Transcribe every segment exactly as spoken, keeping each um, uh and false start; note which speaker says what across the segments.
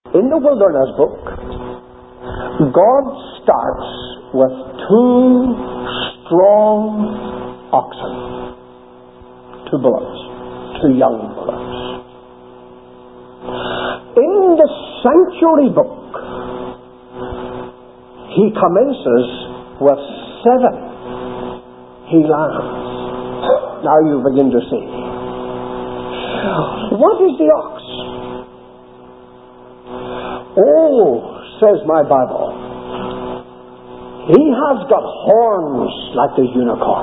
Speaker 1: In the wilderness book, God starts with two strong oxen, two bullocks, two young bullocks. In the sanctuary book, he commences with seven he lambs. Now you begin to see. What is the ox? Oh, says my Bible, he has got horns like the unicorn.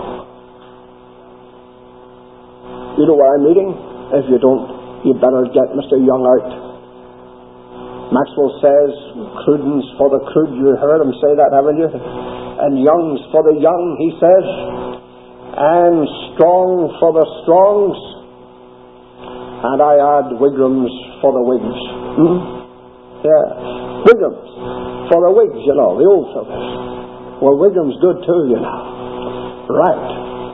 Speaker 1: You know what I'm reading? If you don't, you better get Mister Young out. Maxwell says, prudence for the crude. You heard him say that, haven't you? And young's for the young, he says. And strong for the strongs. And I add Wigrams for the wigs. Hmm? Yeah. Wigrams for the wigs, you know, the old fellas. Well, Wigram's good too, you know. Right.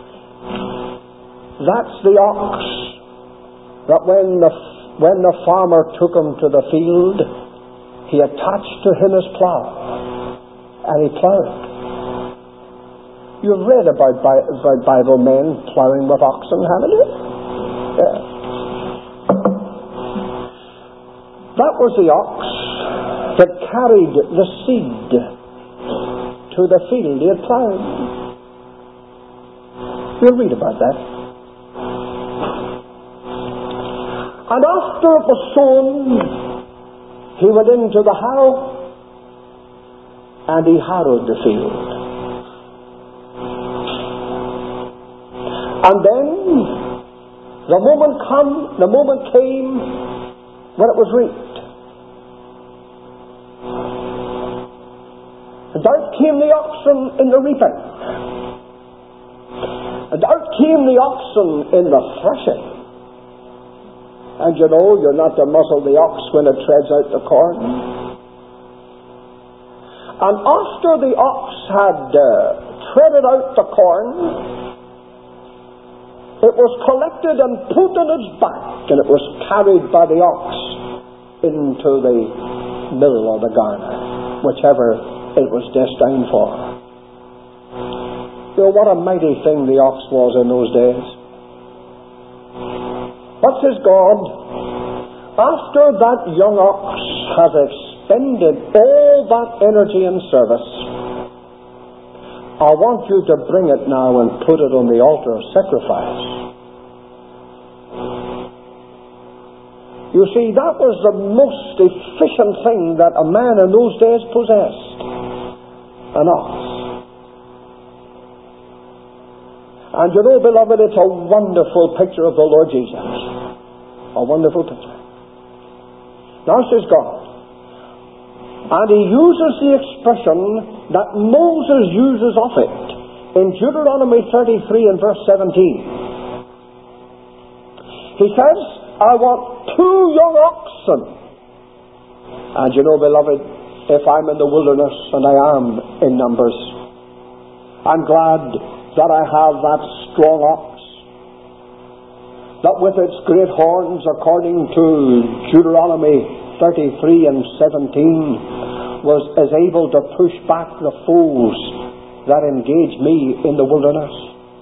Speaker 1: That's the ox that when the when the farmer took him to the field, he attached to him his plough and he ploughed. You've read about, about Bible men ploughing with oxen, haven't you? Yeah. That was the ox that carried the seed to the field he had plowed. You'll read about that. And after it was sown, he went into the harrow and he harrowed the field. And then the moment come, the moment came when it was reaped. And out came the oxen in the reaping. And out came the oxen in the threshing. And you know, you're not to muzzle the ox when it treads out the corn. And after the ox had uh, treaded out the corn, it was collected and put in its back, and it was carried by the ox into the mill or the garner, whichever it was destined for. You know, what a mighty thing the ox was in those days. What's his God? After that young ox has expended all that energy and service, I want you to bring it now and put it on the altar of sacrifice. You see, that was the most efficient thing that a man in those days possessed. An ox. And you know, beloved, it's a wonderful picture of the Lord Jesus. A wonderful picture. Now says God, and he uses the expression that Moses uses of it in Deuteronomy thirty-three and verse seventeen. He says, I want two young oxen. And you know, beloved, if I'm in the wilderness, and I am in numbers, I'm glad that I have that strong ox, that with its great horns, according to Deuteronomy thirty-three and seventeen, was is able to push back the foes that engage me in the wilderness.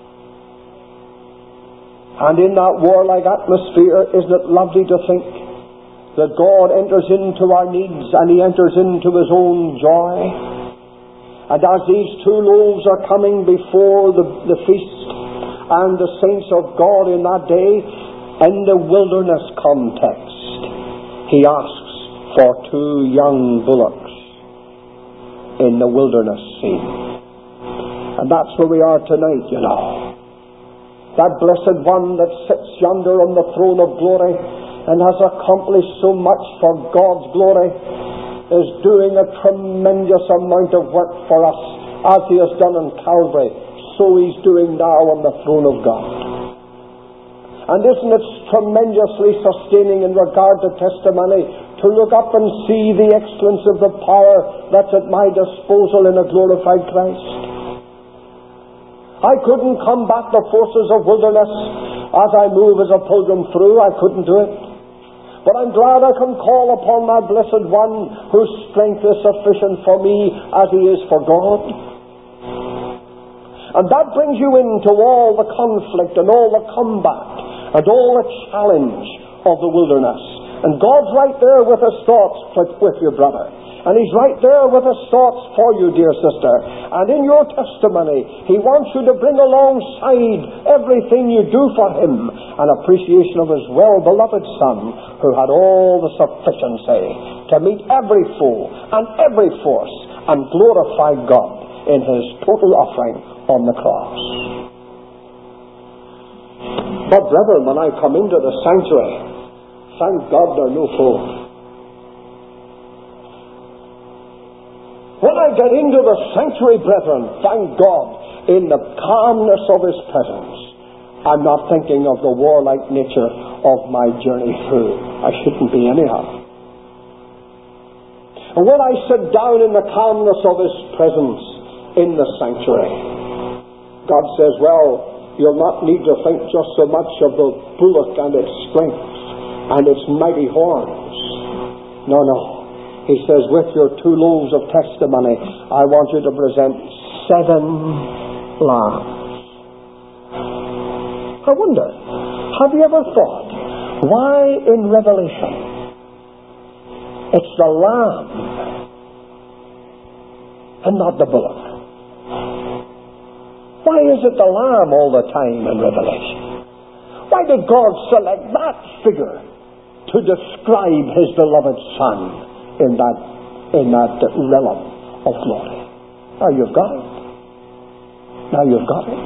Speaker 1: And in that warlike atmosphere, isn't it lovely to think that God enters into our needs and he enters into his own joy? And as these two loaves are coming before the, the feast and the saints of God in that day, in the wilderness context, he asks for two young bullocks in the wilderness scene. And that's where we are tonight, you know. That blessed one that sits yonder on the throne of glory and has accomplished so much for God's glory is doing a tremendous amount of work for us, as he has done on Calvary. So he's doing now on the throne of God. And isn't it tremendously sustaining in regard to testimony to look up and see the excellence of the power that's at my disposal in a glorified Christ? I couldn't combat the forces of wilderness as I move as a pilgrim through. I couldn't do it. But I'm glad I can call upon my blessed one, whose strength is sufficient for me as he is for God. And that brings you into all the conflict and all the combat and all the challenge of the wilderness. And God's right there with his thoughts with you, brother. And he's right there with his thoughts for you, dear sister. And in your testimony, he wants you to bring alongside everything you do for him an appreciation of his well-beloved Son, who had all the sufficiency to meet every foe and every force and glorify God in his total offering on the cross. But brethren, when I come into the sanctuary, thank God there are no foes. When I get into the sanctuary, brethren, thank God, in the calmness of his presence, I'm not thinking of the warlike nature of my journey through. I shouldn't be anyhow. And when I sit down in the calmness of his presence in the sanctuary, God says, well, you'll not need to think just so much of the bullock and its strength and its mighty horns. No, no. He says, with your two loaves of testimony, I want you to present seven lambs. I wonder, have you ever thought, why in Revelation it's the lamb and not the bullock? Why is it the lamb all the time in Revelation? Why did God select that figure to describe his beloved Son in that in that realm of glory? Now you've got it. Now you've got it.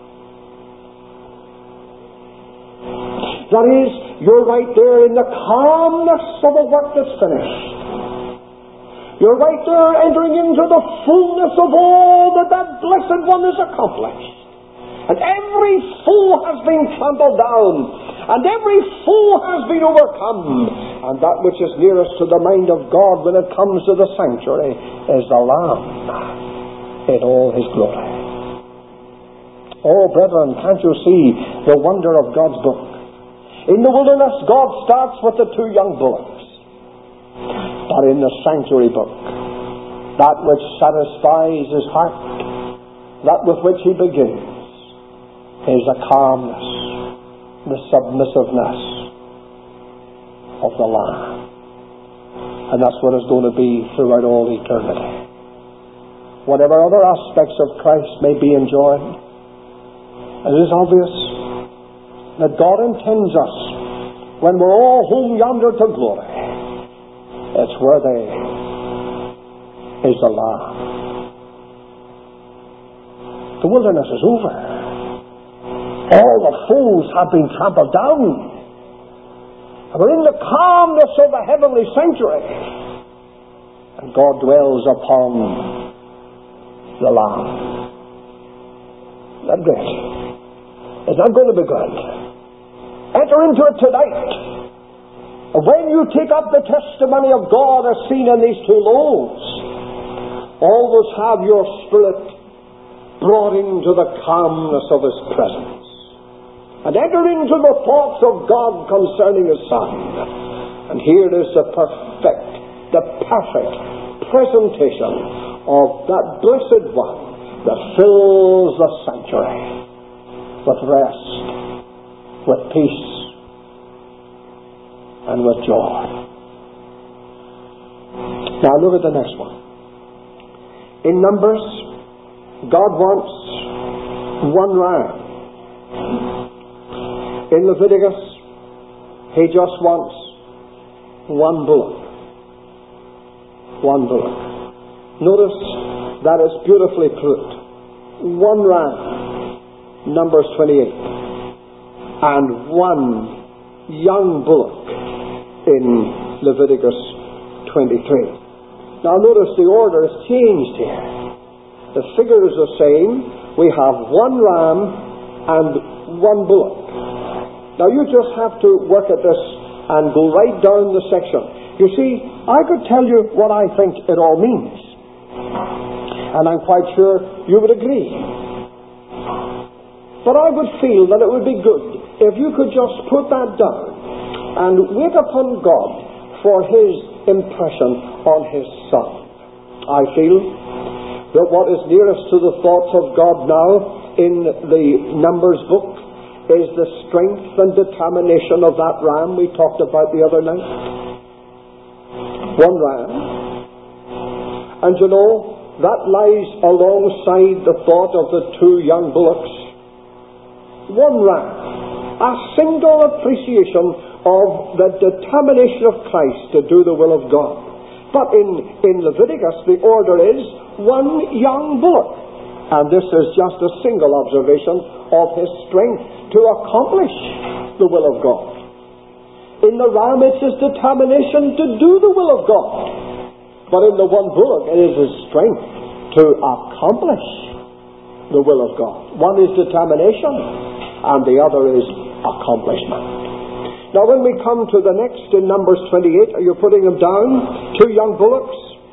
Speaker 1: That is, you're right there in the calmness of a work that's finished. You're right there entering into the fullness of all that that blessed one has accomplished. And every foe has been trampled down, and every foe has been overcome. And that which is nearest to the mind of God when it comes to the sanctuary is the Lamb in all his glory. Oh, brethren, can't you see the wonder of God's book? In the wilderness, God starts with the two young bullocks. But in the sanctuary book, that which satisfies his heart, that with which he begins, is the calmness, the submissiveness of the Lamb. And that's what it's going to be throughout all eternity. Whatever other aspects of Christ may be enjoyed, it is obvious that God intends us, when we're all home yonder to glory, it's worthy is the Lamb. The wilderness is over. All the foes have been trampled down. And we're in the calmness of the heavenly sanctuary. And God dwells upon the Lamb. Isn't that great? Is that going to be good? Enter into it tonight. And when you take up the testimony of God as seen in these two loaves, always have your spirit brought into the calmness of his presence. And enter into the thoughts of God concerning his Son. And here is the perfect, the perfect presentation of that blessed one that fills the sanctuary with rest, with peace, and with joy. Now look at the next one. In Numbers, God wants one ram. In Leviticus, he just wants one bullock. One bullock. Notice that is beautifully put. One ram, Numbers twenty-eight, and one young bullock in Leviticus twenty-three. Now notice the order is changed here. The figure is the same. We have one ram and one bullock. Now you just have to work at this and go right down the section. You see, I could tell you what I think it all means. And I'm quite sure you would agree. But I would feel that it would be good if you could just put that down and wait upon God for His impression on His Son. I feel that what is nearest to the thoughts of God now in the Numbers book is the strength and determination of that ram we talked about the other night. One ram. And you know, that lies alongside the thought of the two young bullocks. One ram. A single appreciation of the determination of Christ to do the will of God. But in, in Leviticus, the order is one young bullock. And this is just a single observation of His strength to accomplish the will of God. In the ram, it's His determination to do the will of God. But in the one bullock, it is His strength to accomplish the will of God. One is determination, and the other is accomplishment. Now when we come to the next in Numbers twenty-eight, are you putting them down? Two young bullocks.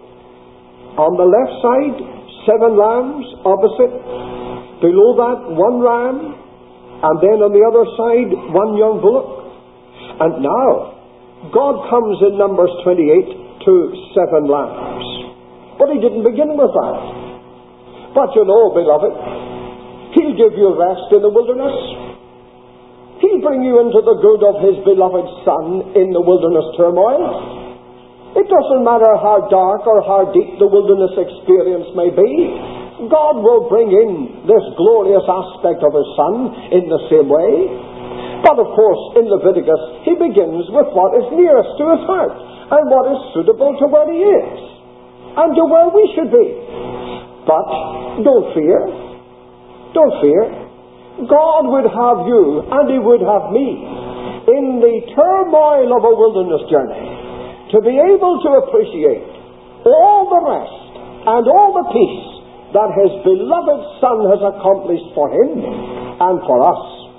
Speaker 1: On the left side, seven lambs opposite. Below that, one ram. And then on the other side, one young bullock. And now, God comes in Numbers twenty-eight to seven lambs. But He didn't begin with that. But you know, beloved, He'll give you rest in the wilderness. He'll bring you into the good of His beloved Son in the wilderness turmoil. It doesn't matter how dark or how deep the wilderness experience may be. God will bring in this glorious aspect of His Son in the same way. But of course, in Leviticus, He begins with what is nearest to His heart and what is suitable to where He is and to where we should be. But don't fear. Don't fear. God would have you and He would have me in the turmoil of a wilderness journey to be able to appreciate all the rest and all the peace that His beloved Son has accomplished for Him and for us.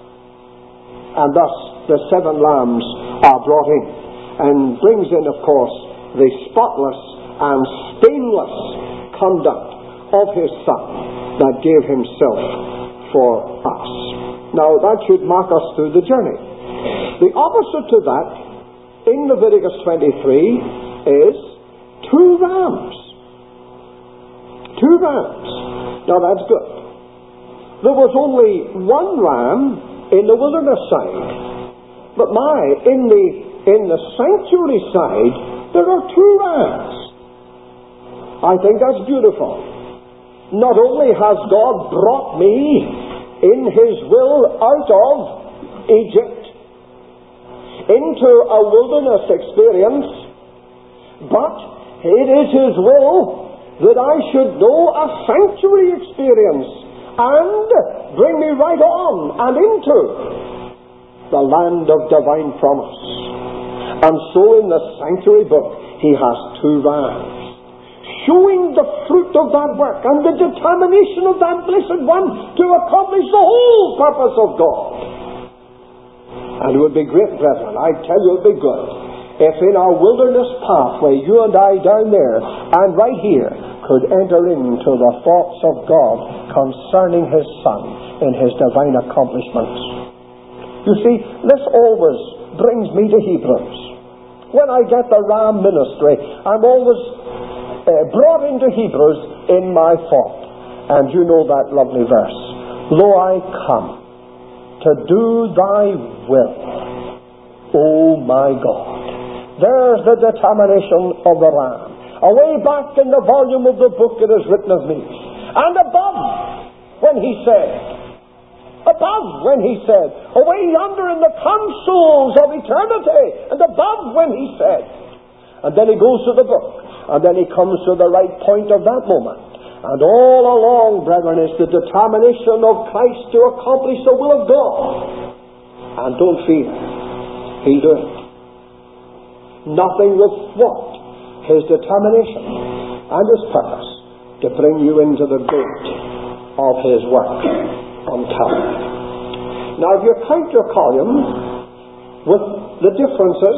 Speaker 1: And thus the seven lambs are brought in, and brings in, of course, the spotless and stainless conduct of His Son that gave Himself for us. Now that should mark us through the journey. The opposite to that in Leviticus twenty-three is two rams. Two rams. Now that's good. There was only one ram in the wilderness side. But my, in the in the sanctuary side, there are two rams. I think that's beautiful. Not only has God brought me in His will out of Egypt into a wilderness experience, but it is His will that I should know a sanctuary experience and bring me right on and into the land of divine promise. And so in the sanctuary book, He has two rams, showing the fruit of that work and the determination of that blessed one to accomplish the whole purpose of God. And it would be great, brethren, I tell you it would be good, if in our wilderness pathway, you and I down there and right here could enter into the thoughts of God concerning His Son in His divine accomplishments. You see, this always brings me to Hebrews. When I get the ram ministry, I'm always uh, brought into Hebrews in my thought. And you know that lovely verse. Lo, I come to do Thy will, O my God. There's the determination of the ram. Away back in the volume of the book it is written of me. And above, when He said, above when He said, away yonder in the councils of eternity, and above when He said. And then He goes to the book, and then He comes to the right point of that moment. And all along, brethren, is the determination of Christ to accomplish the will of God. And don't fear, He'll do it. Nothing will thwart His determination and His purpose to bring you into the gate of His work on Calvary. Now, if you count your column with the differences,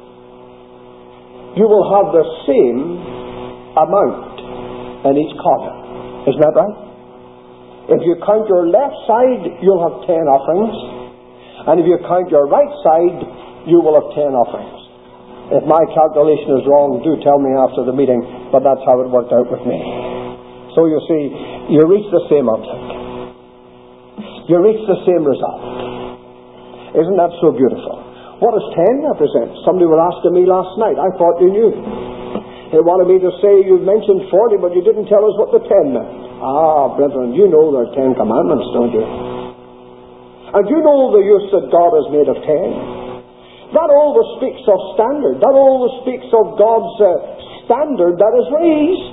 Speaker 1: you will have the same amount in each column. Isn't that right? If you count your left side, you'll have ten offerings. And if you count your right side, you will have ten offerings. If my calculation is wrong, do tell me after the meeting, but that's how it worked out with me. So you see, you reach the same object. You reach the same result. Isn't that so beautiful? What does ten represent? Somebody was asking me last night. I thought you knew. They wanted me to say you mentioned forty, but you didn't tell us what the ten meant. Ah, brethren, you know there are Ten Commandments, don't you? And you know the use that God has made of ten. That always speaks of standard. That always speaks of God's uh, standard that is raised.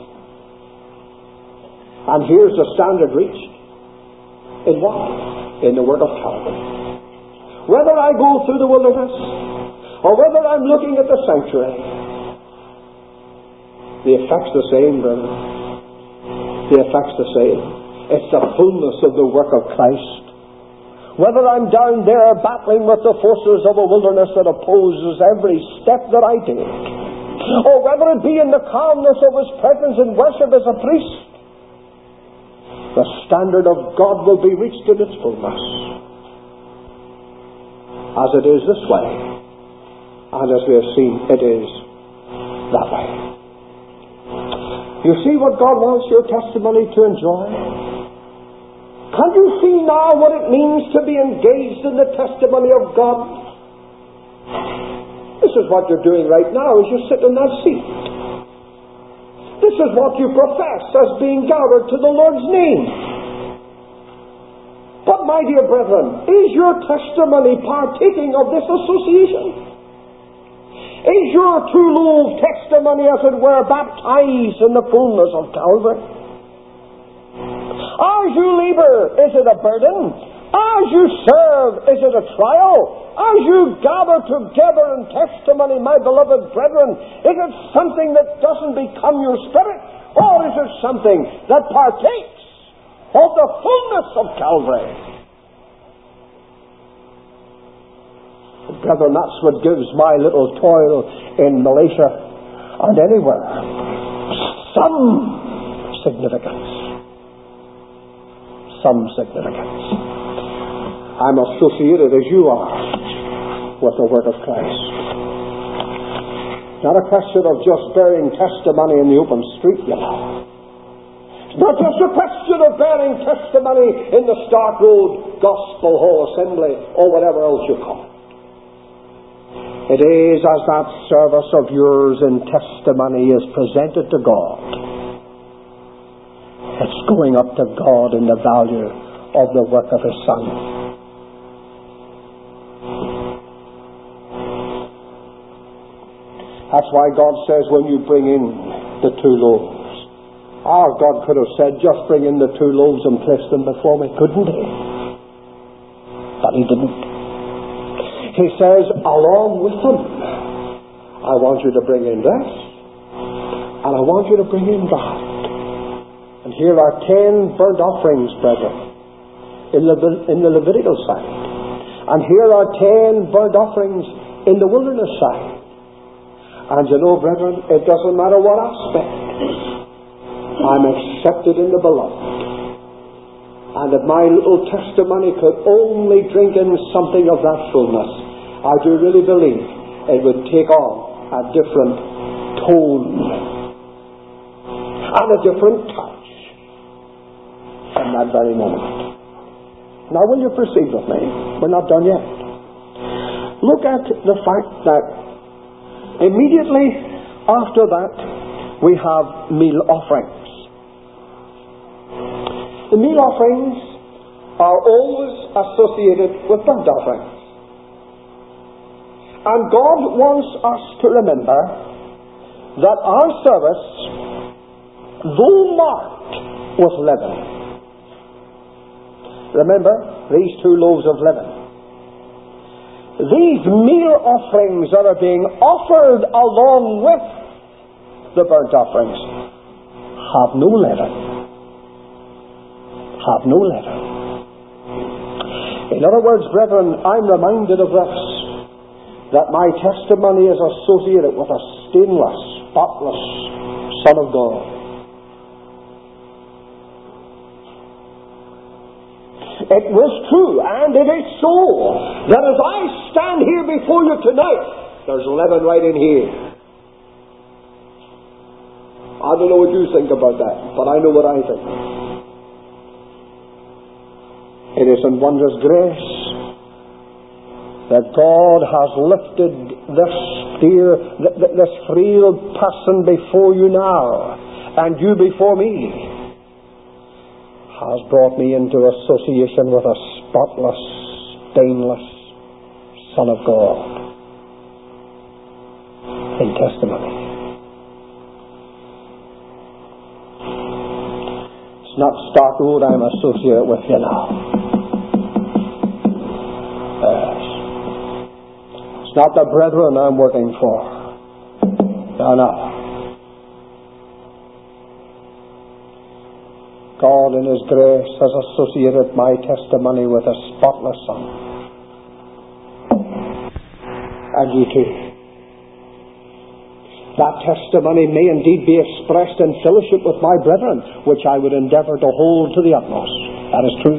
Speaker 1: And here's the standard reached. In what? In the work of Calvary. Whether I go through the wilderness, or whether I'm looking at the sanctuary, the effect's the same, brother. The effect's the same. It's the fullness of the work of Christ. Whether I'm down there battling with the forces of a wilderness that opposes every step that I take, or whether it be in the calmness of His presence in worship as a priest, the standard of God will be reached in its fullness. As it is this way, and as we have seen, it is that way. You see what God wants your testimony to enjoy? Can you see now what it means to be engaged in the testimony of God? This is what you're doing right now as you sit in that seat. This is what you profess as being gathered to the Lord's name. But my dear brethren, is your testimony partaking of this association? Is your true love testimony, as it were, baptized in the fullness of Calvary? As you labor, is it a burden? As you serve, is it a trial? As you gather together in testimony, my beloved brethren, is it something that doesn't become your spirit? Or is it something that partakes of the fullness of Calvary? Brethren, that's what gives my little toil in Malaysia and anywhere some significance. Some significance. I'm associated as you are with the work of Christ. Not a question of just bearing testimony in the open street, you know. It's not just a question of bearing testimony in the Stark Road Gospel Hall Assembly or whatever else you call it. It is as that service of yours in testimony is presented to God. It's going up to God in the value of the work of His Son. That's why God says when you bring in the two loaves. Our God could have said, just bring in the two loaves and place them before me, couldn't He? But He didn't. He says, along with them, I want you to bring in this, and I want you to bring in that. And here are ten burnt offerings, brethren, in the, in the Levitical side. And here are ten burnt offerings in the wilderness side. And you know, brethren, it doesn't matter what aspect. I'm accepted in the beloved. And if my little testimony could only drink in something of that fullness, I do really believe it would take on a different tone and a different touch in that very moment. Now will you proceed with me? We're not done yet. Look at the fact that immediately after that we have meal offerings. The meal offerings are always associated with burnt offerings. And God wants us to remember that our service, though marked with leaven, remember these two loaves of leaven, these meal offerings that are being offered along with the burnt offerings have no leaven. Have no leaven. In other words, brethren, I'm reminded of this, that my testimony is associated with a stainless, spotless Son of God. It was true, and it is so, that as I stand here before you tonight, there's leaven right in here. I don't know what you think about that, but I know what I think. It is in wondrous grace that God has lifted this dear, this frail person before you now, and you before me, has brought me into association with a spotless, stainless Son of God in testimony. It's not Stark Road I'm associated with you now. Yes. It's not the brethren I'm working for. No, no. God in His grace has associated my testimony with a spotless Son. And you too. That testimony may indeed be expressed in fellowship with my brethren, which I would endeavour to hold to the utmost. That is true.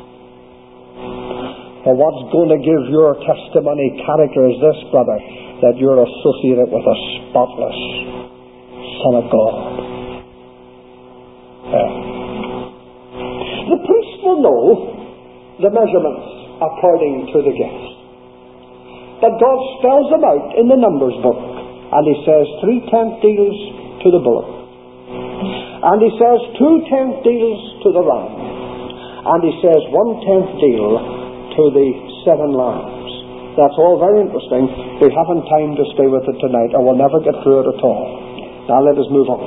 Speaker 1: But what's going to give your testimony character is this, brother, that you're associated with a spotless Son of God. Yeah. The priest will know the measurements according to the gifts. But God spells them out in the Numbers book. And He says three-tenth deals to the bullock. And He says two-tenth deals to the ram. And He says one-tenth deal to the seven lambs. That's all very interesting. We haven't time to stay with it tonight, or we'll never get through it at all. Now let us move on.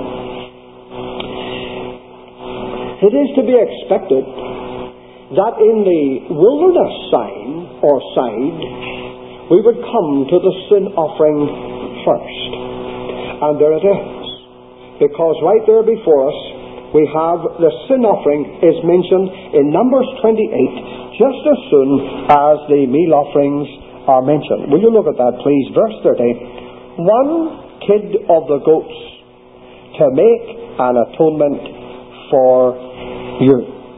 Speaker 1: It is to be expected that in the wilderness sign or side, we would come to the sin offering first. And there it is. Because right there before us, we have the sin offering is mentioned in Numbers twenty-eight, just as soon as the meal offerings are mentioned. Will you look at that, please? Verse thirty. One kid of the goats to make an atonement for you.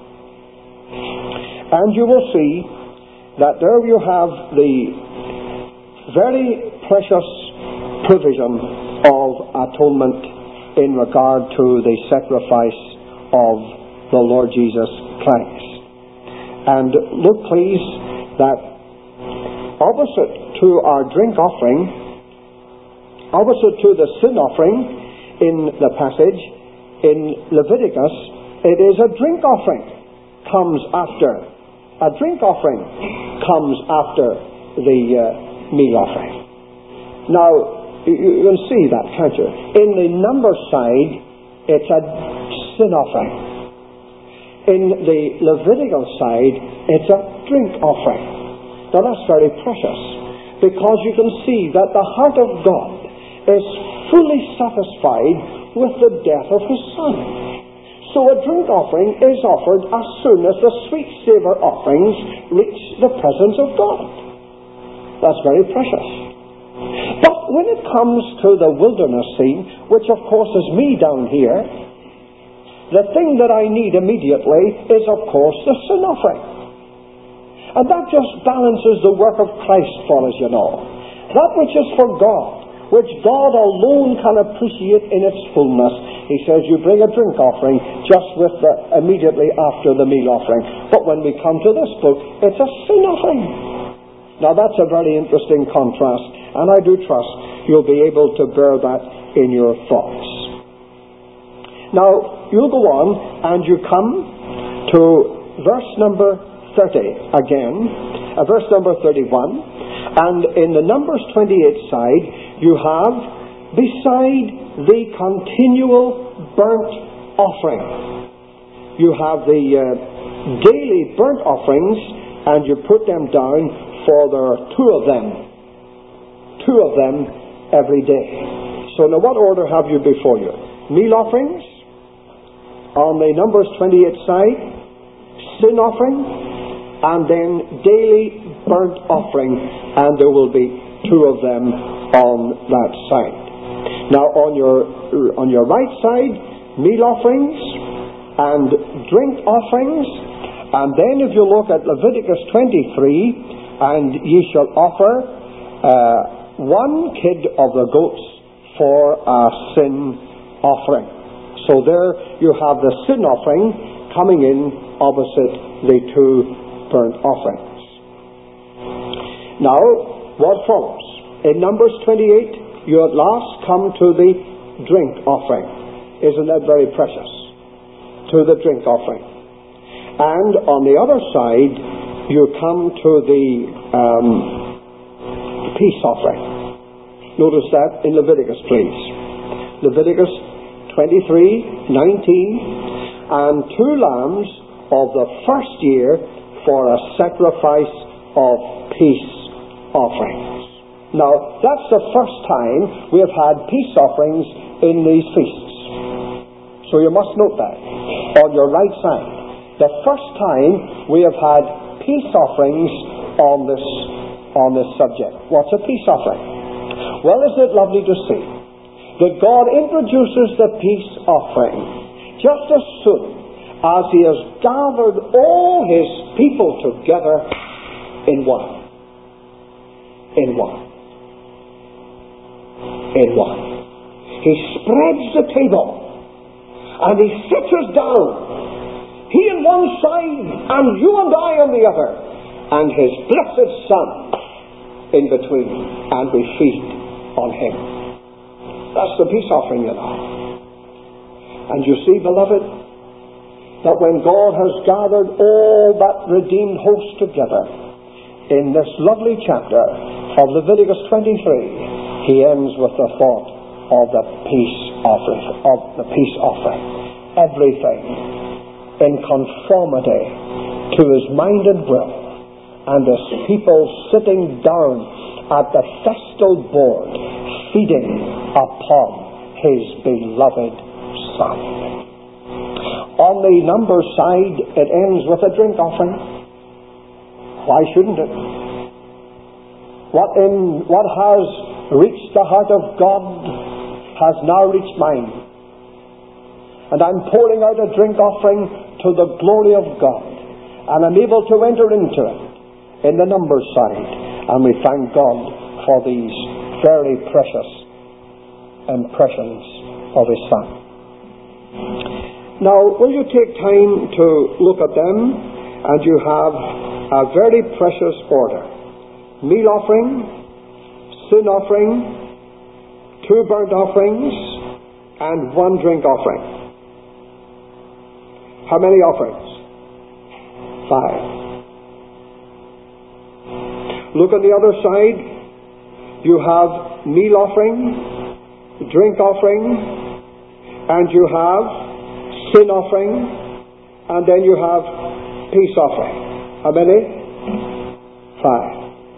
Speaker 1: And you will see that there you have the very precious provision of atonement in regard to the sacrifice of the Lord Jesus Christ. And look please that opposite to our drink offering, opposite to the sin offering in the passage in Leviticus, it is a drink offering comes after. A drink offering comes after the uh, meal offering. Now, you, you can see that, can't you? In the number side, it's a sin offering. In the Levitical side, it's a drink offering. Now that's very precious, because you can see that the heart of God is fully satisfied with the death of His Son. So a drink offering is offered as soon as the sweet savour offerings reach the presence of God. That's very precious. But when it comes to the wilderness scene, which of course is me down here, the thing that I need immediately is of course the sin offering. And that just balances the work of Christ for us, you know. That which is for God, which God alone can appreciate in its fullness. He says you bring a drink offering just with the, immediately after the meal offering. But when we come to this book, it's a sin offering. Now that's a very interesting contrast, and I do trust you'll be able to bear that in your thoughts. Now, you'll go on and you come to verse number thirty again, uh, verse number thirty-one, and in the Numbers twenty-eight side, you have, beside the continual burnt offering, you have the uh, daily burnt offerings, and you put them down, for there are two of them, two of them every day. So now what order have you before you? Meal offerings on the Numbers twenty-eight side, sin offering, and then daily burnt offering, and there will be two of them on that side. Now on your on your right side, meal offerings and drink offerings, And then if you look at Leviticus twenty-three, and ye shall offer uh, one kid of the goats for a sin offering. So there you have the sin offering coming in opposite the two burnt offerings. Now, what follows? In Numbers twenty-eight, you at last come to the drink offering. Isn't that very precious? To the drink offering. And on the other side, you come to the um, peace offering. Notice that in Leviticus, please. Leviticus twenty-three nineteen, and two lambs of the first year for a sacrifice of peace offerings. Now, that's the first time we have had peace offerings in these feasts. So you must note that on your right side. The first time we have had peace offerings on this on this subject. What's a peace offering? Well, isn't it lovely to see that God introduces the peace offering just as soon as He has gathered all His people together in one. In one. In one. He spreads the table and He sits us down. He on one side and you and I on the other, and His blessed Son in between, and we feed on Him. That's the peace offering, you know. And you see, beloved, that when God has gathered all that redeemed host together in this lovely chapter of Leviticus twenty-three, He ends with the thought of the peace offering, of the peace offering. Everything in conformity to His mind and will, and His people sitting down at the festal board, feeding upon His beloved Son. On the number side, it ends with a drink offering. Why shouldn't it? What in what has reached the heart of God has now reached mine. And I'm pouring out a drink offering to the glory of God. And I'm able to enter into it in the numbers side. And we thank God for these very precious impressions of His Son. Now, will you take time to look at them? And you have a very precious order. Meal offering, sin offering, two burnt offerings, and one drink offering. How many offerings? Five. Look on the other side. You have meal offering, drink offering, and you have sin offering, and then you have peace offering. How many? Five.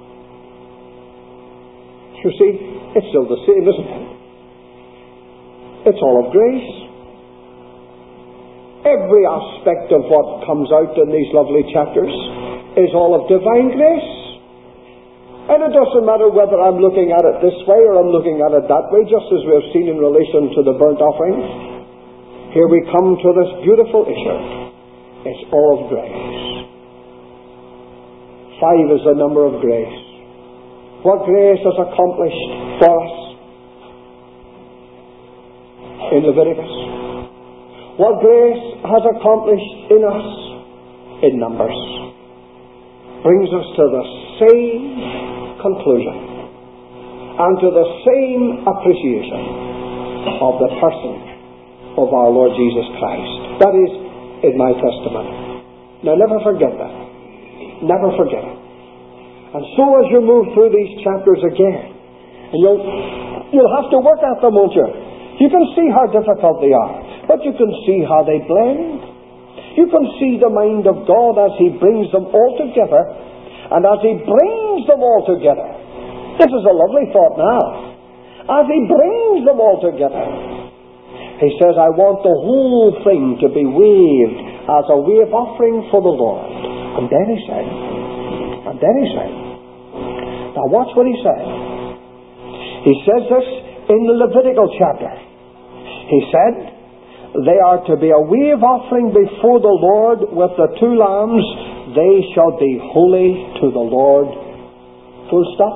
Speaker 1: You see, it's still the same, isn't it? It's all of grace. Every aspect of what comes out in these lovely chapters is all of divine grace. And it doesn't matter whether I'm looking at it this way or I'm looking at it that way, just as we have seen in relation to the burnt offerings. Here we come to this beautiful issue. It's all of grace. Five is the number of grace. What grace has accomplished for us in Leviticus? What grace has accomplished in us in Numbers brings us to the same conclusion and to the same appreciation of the person of our Lord Jesus Christ. That is in my testimony. Now never forget that. Never forget it. And so as you move through these chapters again, and you'll, you'll have to work at them, won't you? You can see how difficult they are, but you can see how they blend. You can see the mind of God as He brings them all together, and as He brings them all together. This is a lovely thought now. As He brings them all together, He says, I want the whole thing to be waved as a wave offering for the Lord. And then He said, and then He said, now watch what He said. He says this in the Levitical chapter. He said, they are to be a wave offering before the Lord with the two lambs. They shall be holy to the Lord. Full stop?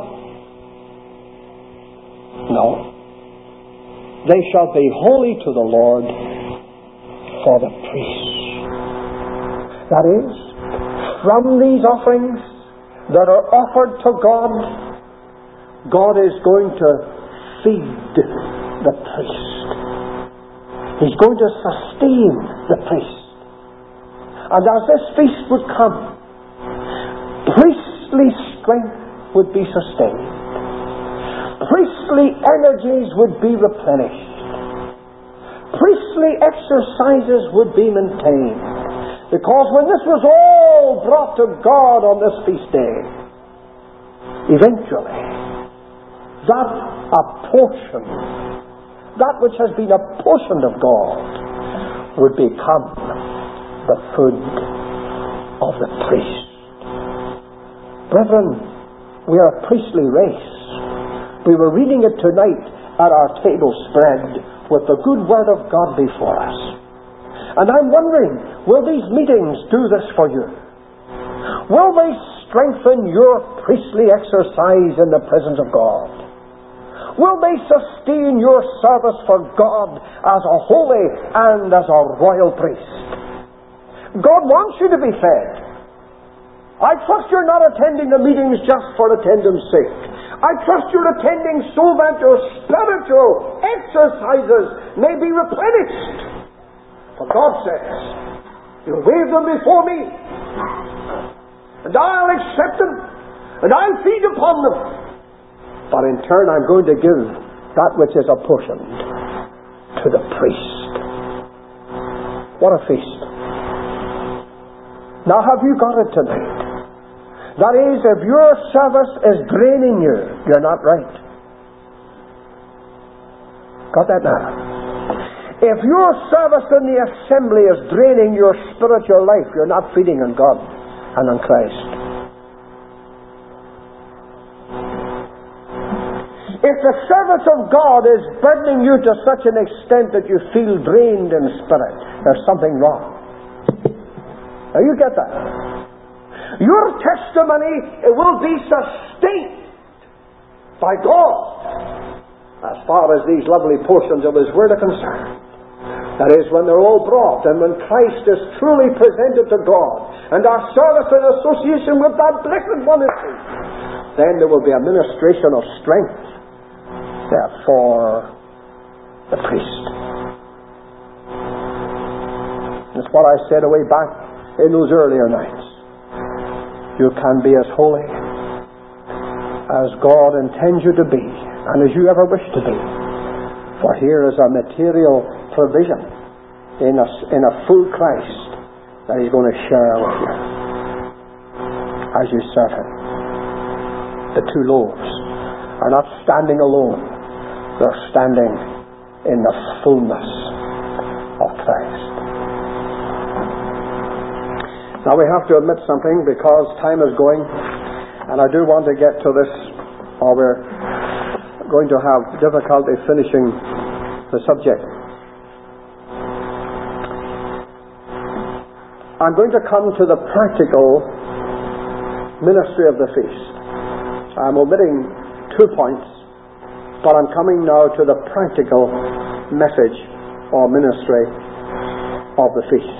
Speaker 1: No. They shall be holy to the Lord for the priests. That is, from these offerings that are offered to God, God is going to feed the priest. He's going to sustain the priest. And as this feast would come, priestly strength would be sustained. Priestly energies would be replenished. Priestly exercises would be maintained. Because when this was all brought to God on this feast day, eventually, that apportion, that which has been apportioned of God, would become the food of the priest. Brethren, we are a priestly race. We were reading it tonight at our table spread with the good word of God before us. And I'm wondering, will these meetings do this for you? Will they strengthen your priestly exercise in the presence of God? Will they sustain your service for God as a holy and as a royal priest? God wants you to be fed. I trust you're not attending the meetings just for attendance sake. I trust you're attending so that your spiritual exercises may be replenished. For God says, you'll wave them before me, and I'll accept them, and I'll feed upon them. But in turn I'm going to give that which is apportioned to the priest. What a feast. Now have you got it tonight? That is, if your service is draining you, you're not right. Got that now? If your service in the assembly is draining your spiritual life, you're not feeding on God and on Christ. If the service of God is burdening you to such an extent that you feel drained in spirit, there's something wrong. Now you get that. Your testimony will be sustained by God as far as these lovely portions of His Word are concerned. That is, when they're all brought and when Christ is truly presented to God and our service in association with that blessed one is seen, then there will be a ministration of strength there for the priest. That's what I said away back in those earlier nights. You can be as holy as God intends you to be and as you ever wish to be. For here is a material provision in a, in a full Christ that He's going to share with you as you serve Him. The two loaves are not standing alone. They're standing in the fullness of Christ. Now we have to admit something because time is going, and I do want to get to this, or we're going to have difficulty finishing the subject. I'm going to come to the practical ministry of the feast. I'm omitting two points, but I'm coming now to the practical message or ministry of the feast.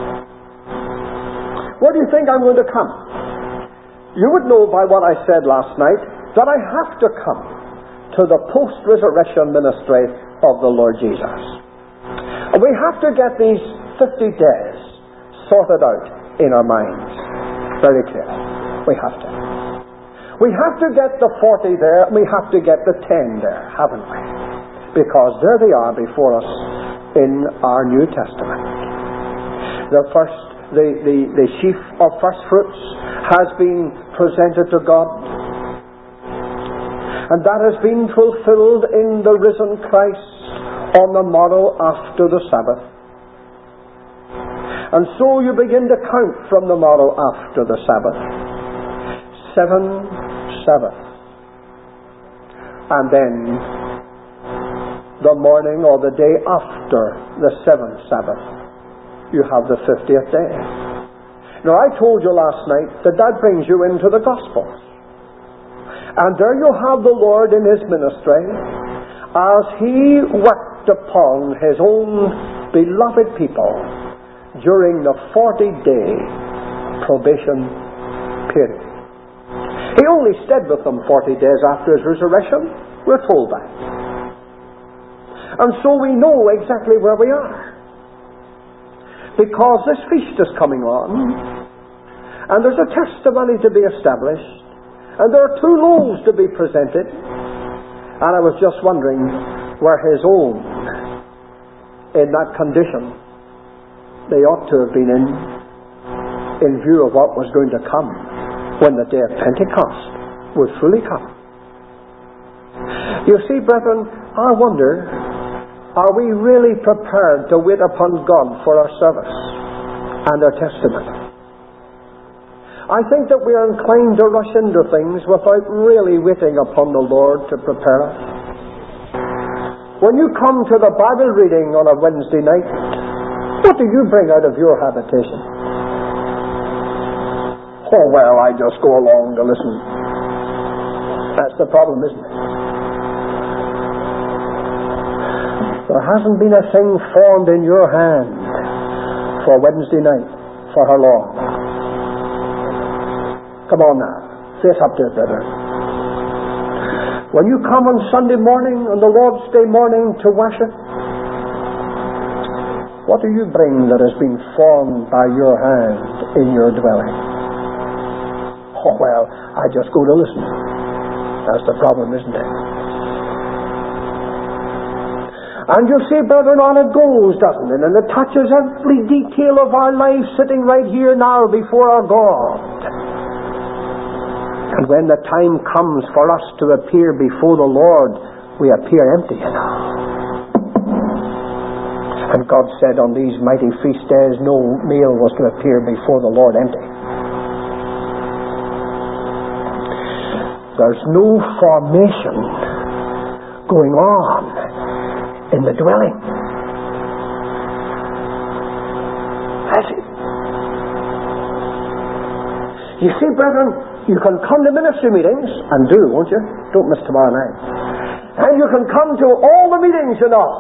Speaker 1: Where do you think I'm going to come? You would know by what I said last night that I have to come to the post-resurrection ministry of the Lord Jesus. And we have to get these fifty days sorted out in our minds very clearly. We have to. We have to get the forty there, and we have to get the ten there, haven't we? Because there they are before us in our New Testament. The first The, the, the sheaf of first fruits has been presented to God, and that has been fulfilled in the risen Christ on the morrow after the Sabbath. And so you begin to count from the morrow after the Sabbath. Seven Sabbaths. And then the morning or the day after the seventh Sabbath, you have the fiftieth day. Now, I told you last night that that brings you into the Gospels. And there you have the Lord in His ministry as He worked upon His own beloved people during the forty-day probation period. He only stayed with them forty days after His resurrection. We're told that. And so we know exactly where we are. Because this feast is coming on, and there's a testimony to be established, and there are two loaves to be presented, and I was just wondering where His own, in that condition, they ought to have been in, in view of what was going to come when the day of Pentecost would fully come. You see, brethren, I wonder, are we really prepared to wait upon God for our service and our testimony? I think that we are inclined to rush into things without really waiting upon the Lord to prepare us. When you come to the Bible reading on a Wednesday night, what do you bring out of your habitation? Oh, well, I just go along to listen. That's the problem, isn't it? There hasn't been a thing formed in your hand for Wednesday night for how long? Come on now, face up to it, brother. When you come on Sunday morning, on the Lord's Day morning to worship, what do you bring that has been formed by your hand in your dwelling? Oh, well, I just go to listen. That's the problem, isn't it? And you see, brethren, on it goes, doesn't it? And it touches every detail of our life sitting right here now before our God. And when the time comes for us to appear before the Lord, we appear empty, you know. And God said on these mighty feast days, no male was to appear before the Lord empty. There's no formation going on in the dwelling. That's it. You see, brethren, you can come to ministry meetings, and do, won't you? Don't miss tomorrow night. And you can come to all the meetings, you know.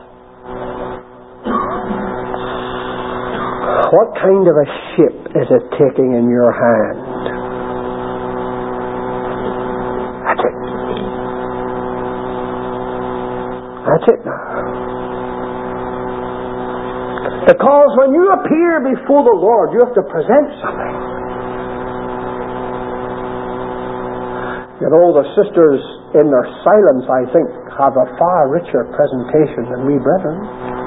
Speaker 1: What kind of a shape is it taking in your hand? That's it. That's it now. Because when you appear before the Lord, you have to present something. You know, the sisters in their silence, I think, have a far richer presentation than we brethren.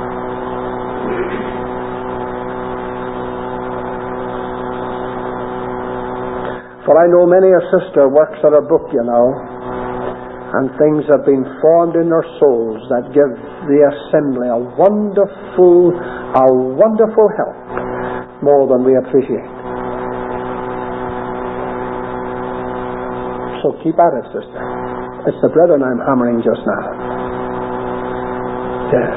Speaker 1: For I know many a sister works at a book, you know, and things have been formed in their souls that give the assembly a wonderful, a wonderful help, more than we appreciate. So keep at it, sister. It's the brethren I'm hammering just now. Yes.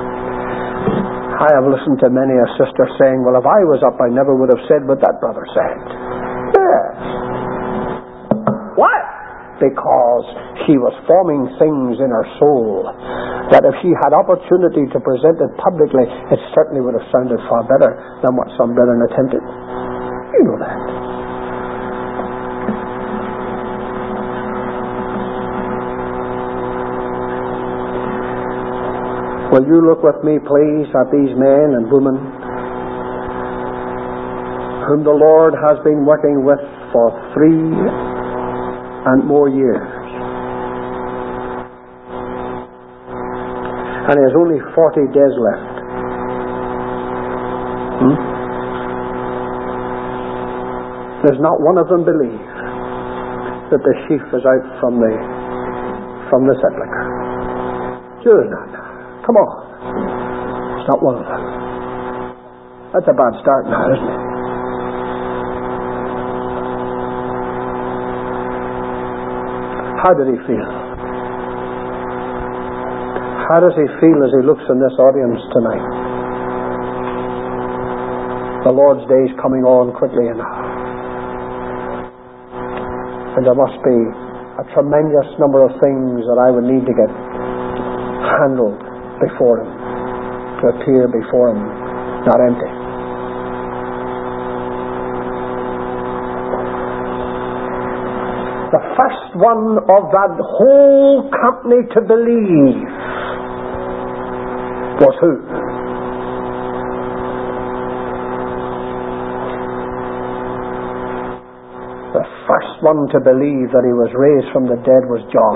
Speaker 1: I have listened to many a sister saying, well, if I was up, I never would have said what that brother said. Yes. Why? Because she was forming things in her soul that if she had opportunity to present it publicly, it certainly would have sounded far better than what some brethren attempted. You know that. Will you look with me, please, at these men and women whom the Lord has been working with for three and more years. And he has only forty days left. Hmm? There's not one of them believe that the sheaf is out from the from the sepulchre. Sure not. Come on. It's not one of them. That's a bad start now, isn't it? How did he feel? How does he feel as he looks in this audience tonight? The Lord's day is coming on quickly enough. And there must be a tremendous number of things that I would need to get handled before him, to appear before him not empty. The first one of that whole company to believe was who? The first one to believe that he was raised from the dead was John.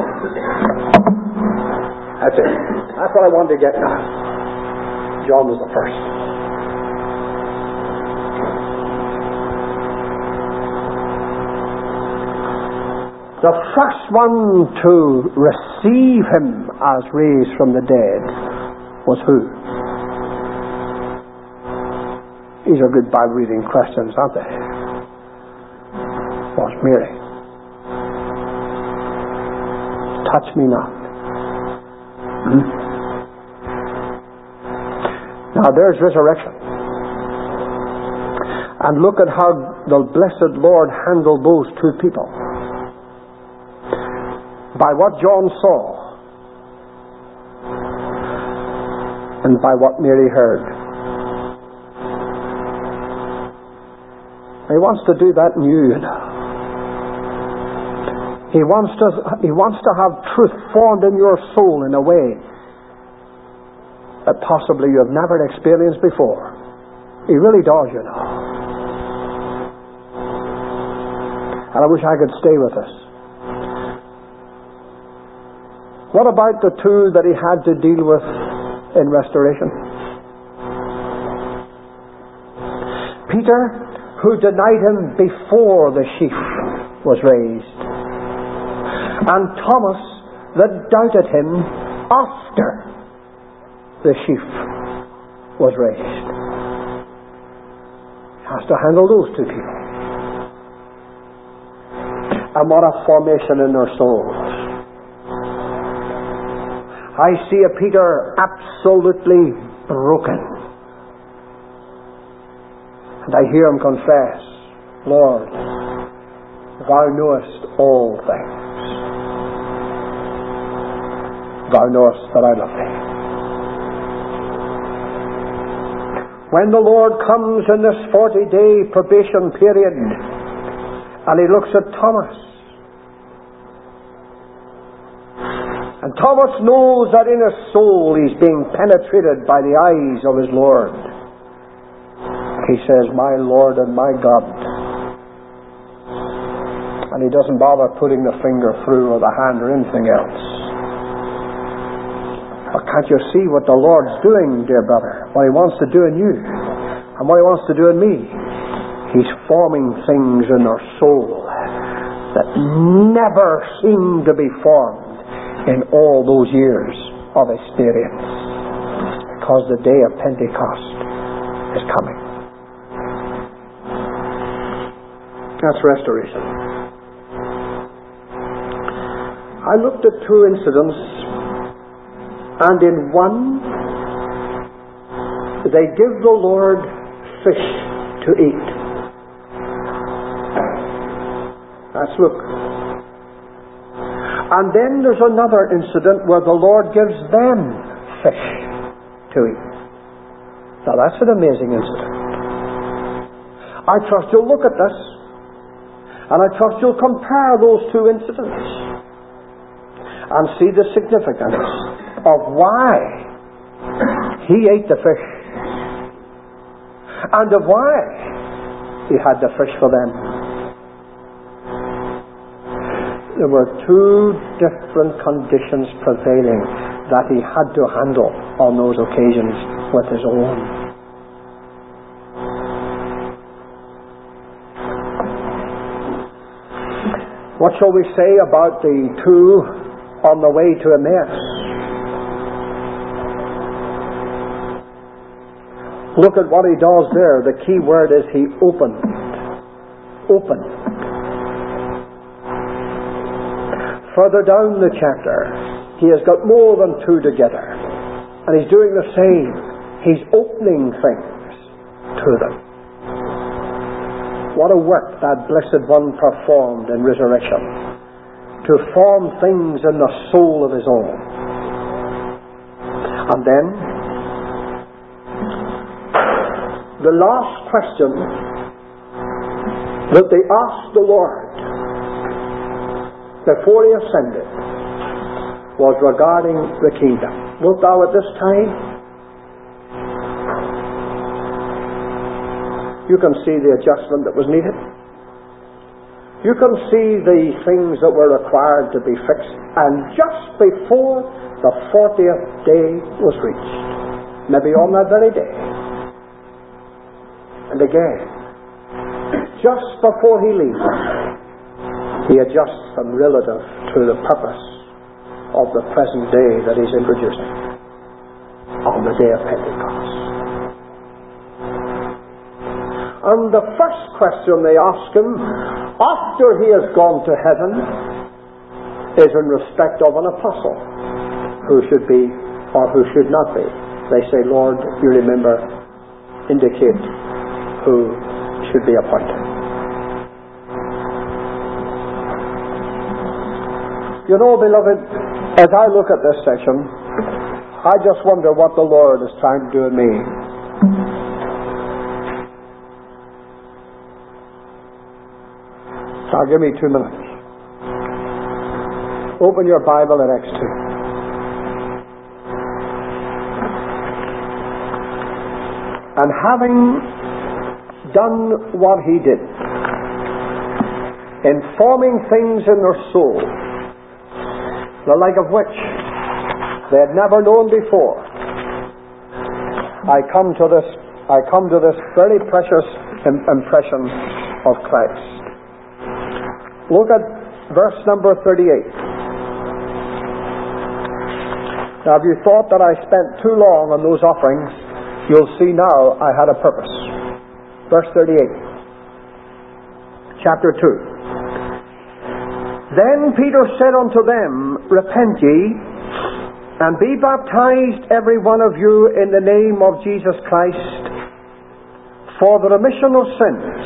Speaker 1: That's it. That's what I wanted to get now. John was the first. The first one to receive him as raised from the dead was who? These are good Bible reading questions, aren't they? Was Mary. Touch me not. Hmm? Now there's resurrection. And look at how the blessed Lord handled those two people. By what John saw and by what Mary heard. He wants to do that in you. He wants to, he wants to have truth formed in your soul in a way that possibly you have never experienced before. He really does, you know. And I wish I could stay with us. What about the two that he had to deal with in restoration? Peter, who denied him before the sheaf was raised, and Thomas, that doubted him after the sheaf was raised. He has to handle those two people. And what a formation in their souls. I see a Peter absolutely broken. And I hear him confess, Lord, thou knowest all things. Thou knowest that I love thee. When the Lord comes in this forty-day probation period, and he looks at Thomas, and Thomas knows that in his soul he's being penetrated by the eyes of his Lord. He says, my Lord and my God. And he doesn't bother putting the finger through or the hand or anything else. But can't you see what the Lord's doing, dear brother? What he wants to do in you and what he wants to do in me? He's forming things in our soul that never seem to be formed in all those years of experience, because the day of Pentecost is coming. That's restoration. I looked at two incidents, and in one they give the Lord fish to eat. Let's look. And then there's another incident where the Lord gives them fish to eat. Now that's an amazing incident. I trust you'll look at this, and I trust you'll compare those two incidents and see the significance of why he ate the fish and of why he had the fish for them. There were two different conditions prevailing that he had to handle on those occasions with his own. What shall we say about the two on the way to Emmaus? Look at what he does there. The key word is he opened. Opened. Further down the chapter, he has got more than two together. And He's doing the same. He's opening things to them. What a work that Blessed One performed in resurrection, to form things in the soul of His own. And then, the last question that they asked the Lord before He ascended was regarding the kingdom. Wilt thou at this time? You can see the adjustment that was needed. You can see the things that were required to be fixed. And just before the fortieth day was reached, maybe on that very day, and again, just before He leaves, He adjusts them relative to the purpose of the present day that He's introducing on the day of Pentecost. And the first question they ask Him after He has gone to heaven is in respect of an apostle who should be or who should not be. They say, Lord, you remember, indicate who should be appointed. You know, beloved, as I look at this section, I just wonder what the Lord is trying to do in me. Now give me two minutes. Open your Bible at Acts two. And having done what He did, in forming things in their soul, the like of which they had never known before, I come to this I come to this very precious impression of Christ. Look at verse number thirty-eight. Now, if you thought that I spent too long on those offerings, you'll see now I had a purpose. Verse thirty-eight, chapter two. Then Peter said unto them, Repent ye, and be baptized every one of you in the name of Jesus Christ, for the remission of sins.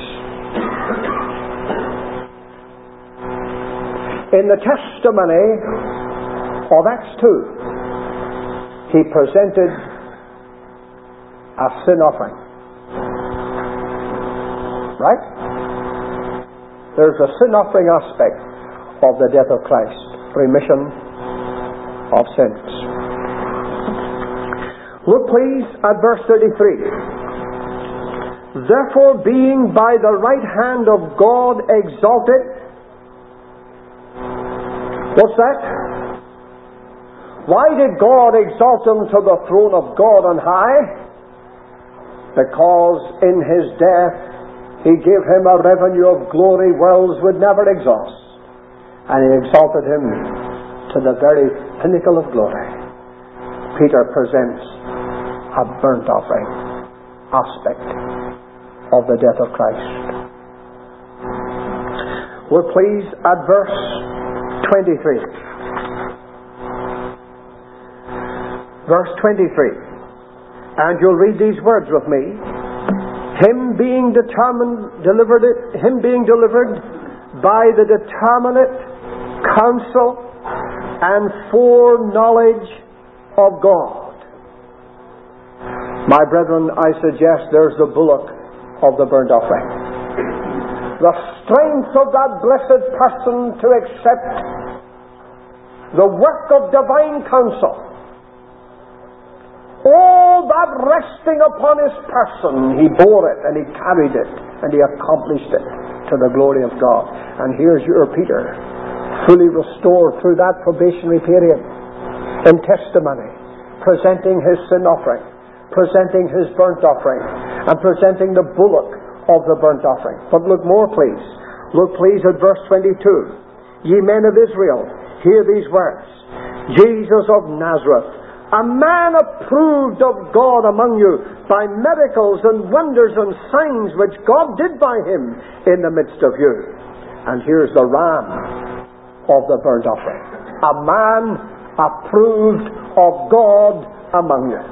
Speaker 1: In the testimony of Acts two, he presented a sin offering. Right? There's a sin offering aspect of the death of Christ, remission of sins. Look please at verse thirty-three. Therefore, being by the right hand of God exalted. What's that? Why did God exalt Him to the throne of God on high? Because in His death He gave Him a revenue of glory worlds would never exhaust. And He exalted Him to the very pinnacle of glory. Peter presents a burnt offering aspect of the death of Christ. We're pleased at verse twenty-three. Verse twenty-three. And you'll read these words with me. Him being determined, delivered it, Him being delivered by the determinate counsel and foreknowledge of God. My brethren, I suggest there's the bullock of the burnt offering. The strength of that blessed person to accept the work of divine counsel. All that resting upon His person, He bore it and He carried it and He accomplished it to the glory of God. And here's your Peter, fully restored through that probationary period, in testimony, presenting his sin offering, presenting his burnt offering, and presenting the bullock of the burnt offering. But look more, please. Look, please, at verse twenty-two. Ye men of Israel, hear these words. Jesus of Nazareth, a man approved of God among you by miracles and wonders and signs which God did by Him in the midst of you. And here's the ram of the burnt offering. A man approved of God among you.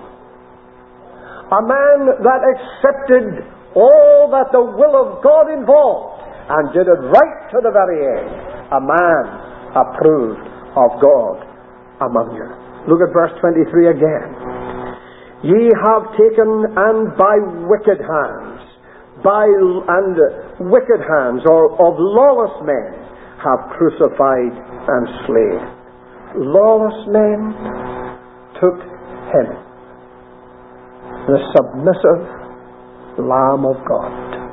Speaker 1: A man that accepted all that the will of God involved and did it right to the very end. A man approved of God among you. Look at verse twenty-three again. Ye have taken and by wicked hands, by and wicked hands, or of lawless men, have crucified and slain. Lawless men took him, the submissive Lamb of God,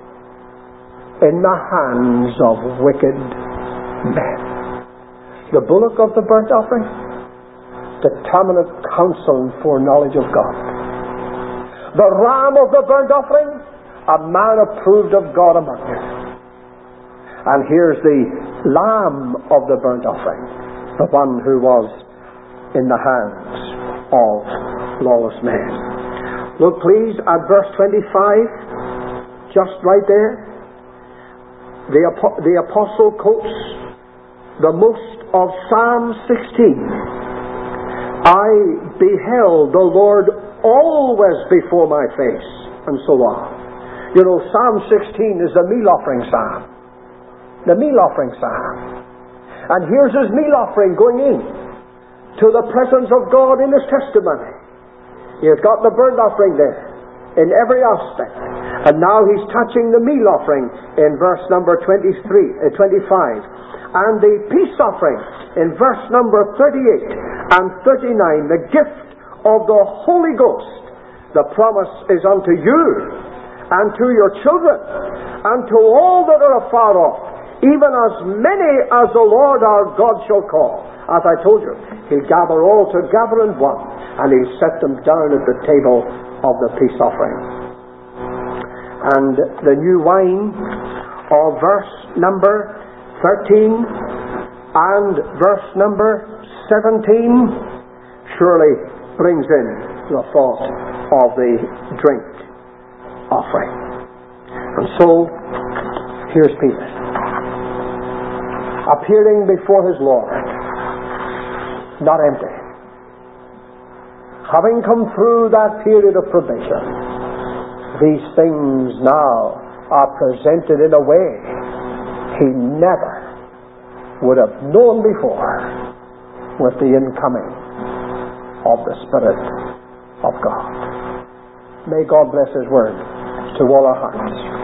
Speaker 1: in the hands of wicked men. The bullock of the burnt offering, determinate counsel and foreknowledge of God. The ram of the burnt offering, a man approved of God among you. And here's the lamb of the burnt offering, the one who was in the hands of lawless men. Look please at verse twenty-five, just right there. The, the apostle quotes the most of Psalm sixteen. I beheld the Lord always before my face, and so on. You know, Psalm sixteen is the meal offering psalm. The meal offering psalm. And here's his meal offering going in to the presence of God in his testimony. He's got the burnt offering there in every aspect. And now he's touching the meal offering in verse number twenty-three, uh, twenty-five. And the peace offering in verse number thirty-eight and thirty-nine. The gift of the Holy Ghost. The promise is unto you and to your children and to all that are afar off, even as many as the Lord our God shall call. As I told you, he'll gather all together in one, and he'll set them down at the table of the peace offering. And the new wine of verse number thirteen and verse number seventeen surely brings in the thought of the drink offering. And so, here's Peter, appearing before his Lord, not empty. Having come through that period of probation, these things now are presented in a way he never would have known before with the incoming of the Spirit of God. May God bless His word to all our hearts.